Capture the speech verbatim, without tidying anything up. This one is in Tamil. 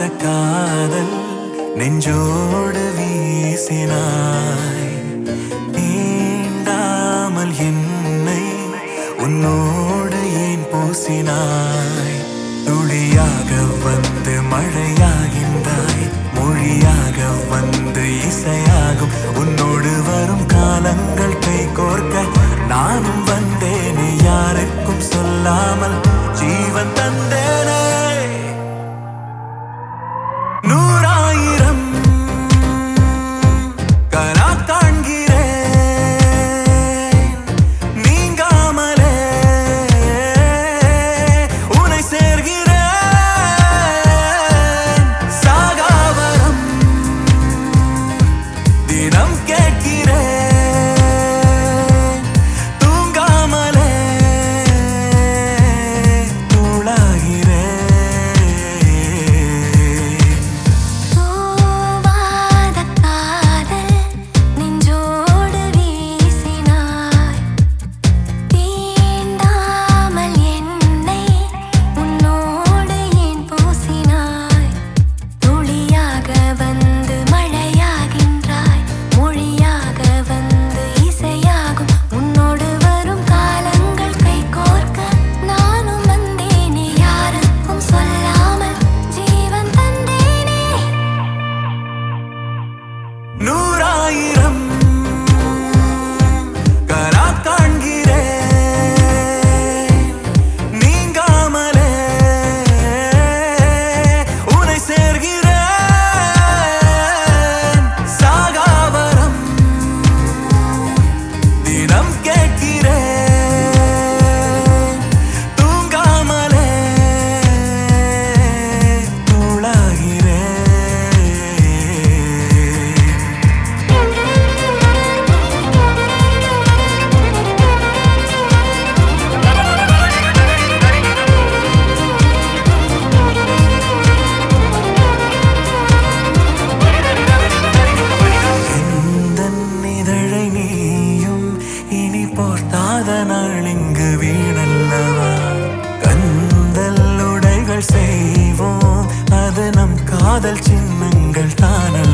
காதல் நெஞ்சோடு வீசினாய். தீண்டாமல் என்னை உன்னோடு ஏன் பூசினாய்? துளியாக வந்து மழையாகின்றாய், மொழியாக வந்து இசையாகும். உன்னோடு வரும் காலங்கள் கை கோர்க்க நானும் வந்தேனே, யாருக்கும் சொல்லாமல் ஜீவன் தந்தேனே. நூறாயிரம் கனா காண்கிறேன், நீங்காமலே உன்னை சேர்கிறேன். சாகாவரம் தினம் கேட்கிறேன், தூங்காமலே தூளாகிறேன். நூறாயிரம் கனா காண்கிறேன், நீங்காமலே உன்னை சேர்கிறேன். சாகாவரம் தினம் கேட்கிறேன், தூங்காமலே தூளாகிறேன். போர்த்தாத நாள் இங்கு வீணல்லவா? கந்தல் உடைகள் செய்வோம், அது நம் காதல் சின்னங்கள் தானல்ல.